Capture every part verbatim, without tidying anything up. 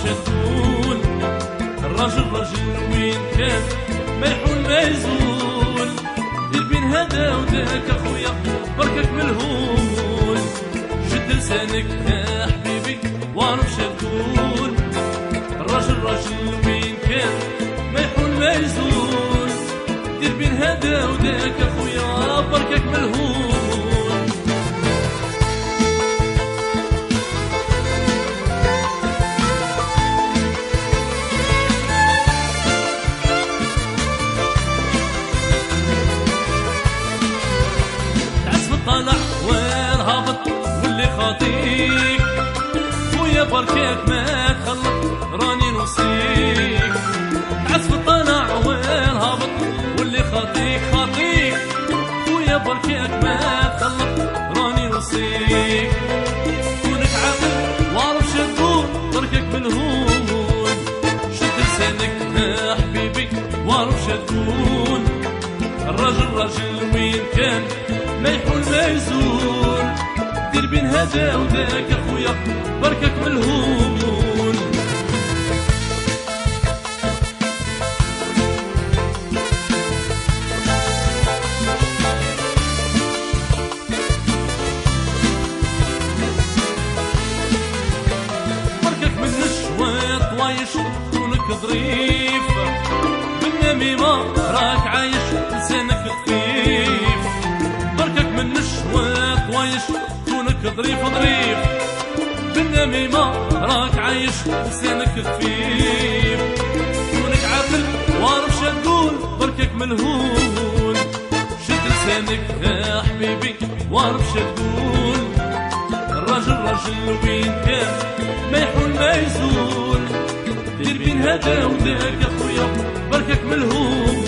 تقول الراجل راجل وين كان ما يحول ما يزول. دير بين هذا وذاك اخويا بركك من الهول. شد لسانك يا حبيبي واعرف تقول الراجل راجل وين كان ما يحول ما يزول. دير بين هذا وذاك اخويا بركك من الهول. طالع وين هابط واللي خاطيك ويا بركاك ما تخلط راني نوصيك. عزف طالع وين هابط واللي خاطيك خاطيك ويا بركاك ما تخلط راني نوصيك. كونك عاقل واعرف شتقول بركك من الهول. شد لسانك يا حبيبي واعرف شتقول الراجل راجل وين كان ما يحول ما يزول. دير بين هذا وذاك اخويا بركك من الهول. بركك من الشواط وايش كونك ظريف بالنميمة راك عايش لسانك خفيف. بركك من الشواط وايش كونك ظريف ظريف بالنميمة راك عايش لسانك خفيف. كونك عاقل وعارف شتقول بركك من الهول. شد لسانك يا حبيبي وعارف شتقول الراجل راجل وين كان ما يحول ما يزول. دير بين هذا وذاك اخويا بركك من الهول.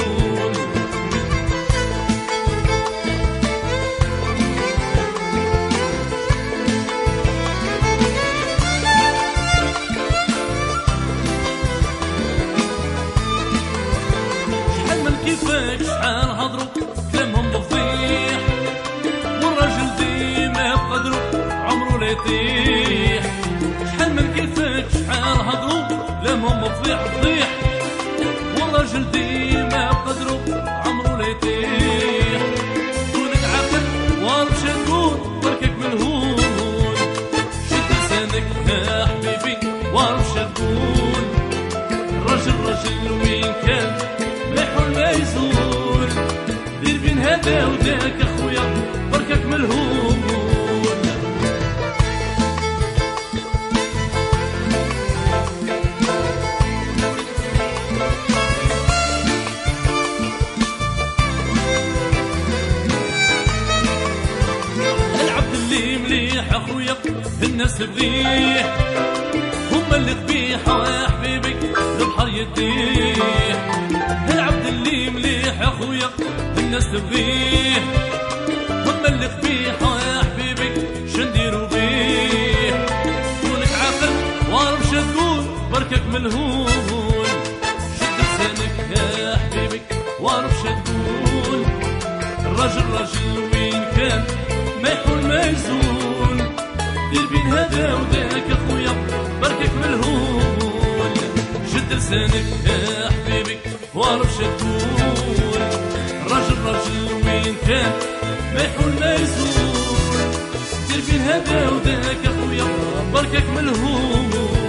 كيفاك شحال هضروا كلامهم بفضيح والراجل ديما بقدرو عمرو لا يطيح. شحال من كيفاك شحال هضروا كلامهم بفضيح فضيح والراجل ديما بقدرو عمرو لا يطيح. كونك عاقل واعرف شتقول بركك من الهول. شد لسانك يا حبيبي واعرف شتقول الراجل راجل وين كان ما يحول ما يزول. دير بين هذا وذاك اخويا بركك من الهول. العبد اللي مليح اخويا الناس بغيه هما اللي قبيحه يا حبيبي البحر يديه. العبد اللي مليح يا خويا الناس تبغيه هما اللي قبيحه يا حبيبي شنديرو بيه. كونك عاقل واعرف شتقول بركك من الهول. شد لسانك يا حبيبي واعرف شتقول الراجل راجل وين كان ما يحول ما يزول. دير بين هذا وذاك اخويا بركك من الهول. شد لسانك يا حبيبي واعرف شتقول الراجل راجل وين كان ما يحول ما يزول. دير بين هذا وذاك اخويا بركك من الهول.